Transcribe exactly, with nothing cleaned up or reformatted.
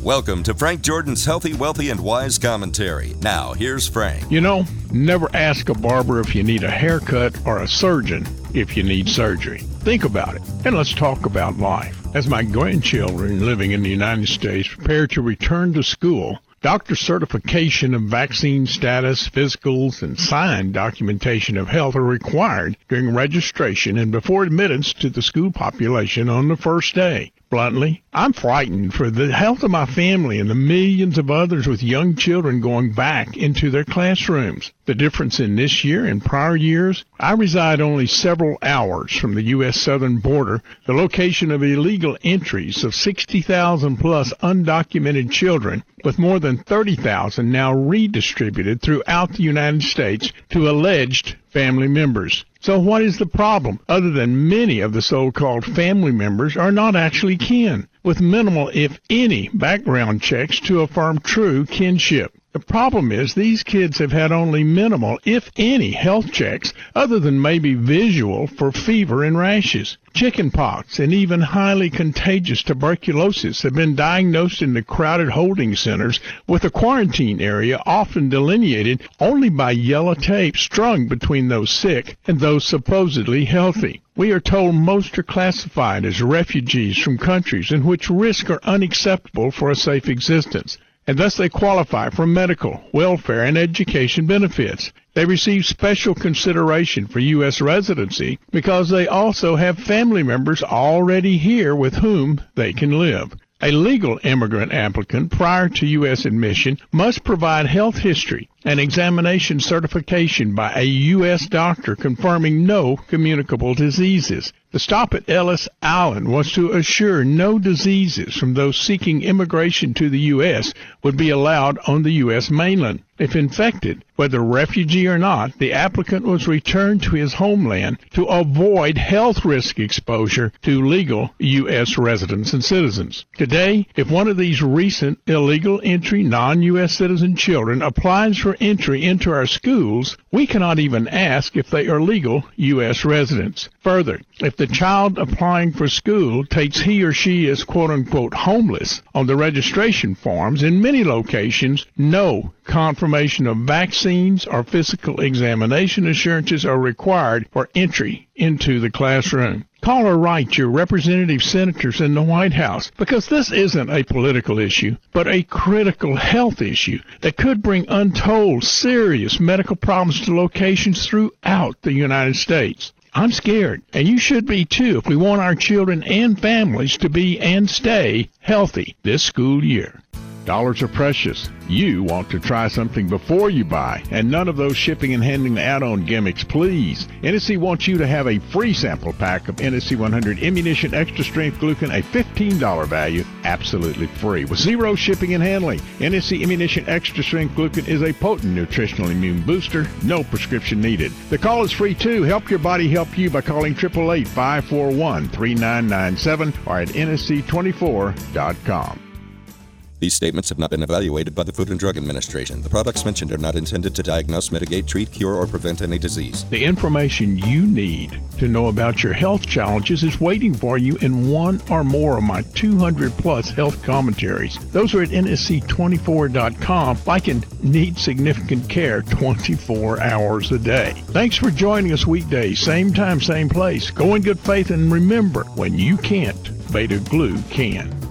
Welcome to Frank Jordan's Healthy, Wealthy, and Wise Commentary. Now, here's Frank. You know, never ask a barber if you need a haircut or a surgeon if you need surgery. Think about it, and let's talk about life. As my grandchildren living in the United States prepare to return to school, doctor certification of vaccine status, physicals, and signed documentation of health are required during registration and before admittance to the school population on the first day. Bluntly, I'm frightened for the health of my family and the millions of others with young children going back into their classrooms. The difference in this year and prior years, I reside only several hours from the U S southern border, the location of illegal entries of sixty thousand plus undocumented children, with more than thirty thousand now redistributed throughout the United States to alleged family members. So what is the problem, other than many of the so-called family members are not actually kin, with minimal, if any, background checks to affirm true kinship? The problem is these kids have had only minimal, if any, health checks other than maybe visual for fever and rashes. Chickenpox and even highly contagious tuberculosis have been diagnosed in the crowded holding centers, with a quarantine area often delineated only by yellow tape strung between those sick and those supposedly healthy. We are told most are classified as refugees from countries in which risks are unacceptable for a safe existence, and thus they qualify for medical, welfare, and education benefits. They receive special consideration for U S residency because they also have family members already here with whom they can live. A legal immigrant applicant prior to U S admission must provide health history and examination certification by a U S doctor confirming no communicable diseases. The stop at Ellis Island was to assure no diseases from those seeking immigration to the U S would be allowed on the U S mainland. If infected, whether refugee or not, the applicant was returned to his homeland to avoid health risk exposure to legal U S residents and citizens. Today, if one of these recent illegal entry non-U S citizen children applies for entry into our schools, we cannot even ask if they are legal U S residents. Further, if the child applying for school takes he or she as quote-unquote homeless on the registration forms, in many locations, no confirmation of vaccines or physical examination assurances are required for entry into the classroom. Call or write your representative senators in the White House, because this isn't a political issue, but a critical health issue that could bring untold serious medical problems to locations throughout the United States. I'm scared, and you should be too, if we want our children and families to be and stay healthy this school year. Dollars are precious. You want to try something before you buy, and none of those shipping and handling add-on gimmicks, please. N S C wants you to have a free sample pack of N S C one hundred Immunition Extra Strength Glucan, a fifteen dollars value, absolutely free, with zero shipping and handling. N S C Immunition Extra Strength Glucan is a potent nutritional immune booster, no prescription needed. The call is free too. Help your body help you by calling eight eight eight, five four one, three nine nine seven or at N S C twenty-four dot com. These statements have not been evaluated by the Food and Drug Administration. The products mentioned are not intended to diagnose, mitigate, treat, cure, or prevent any disease. The information you need to know about your health challenges is waiting for you in one or more of my two hundred plus health commentaries. Those are at N S C twenty-four dot com, like in Need Significant Care twenty-four hours a day. Thanks for joining us weekdays, same time, same place. Go in good faith, and remember, when you can't, Beta Glue can.